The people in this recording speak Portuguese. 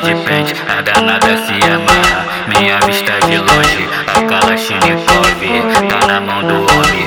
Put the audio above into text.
de pente, a danada se amarra. Minha vista de longe, a Kalashnikov tá na mão do homem.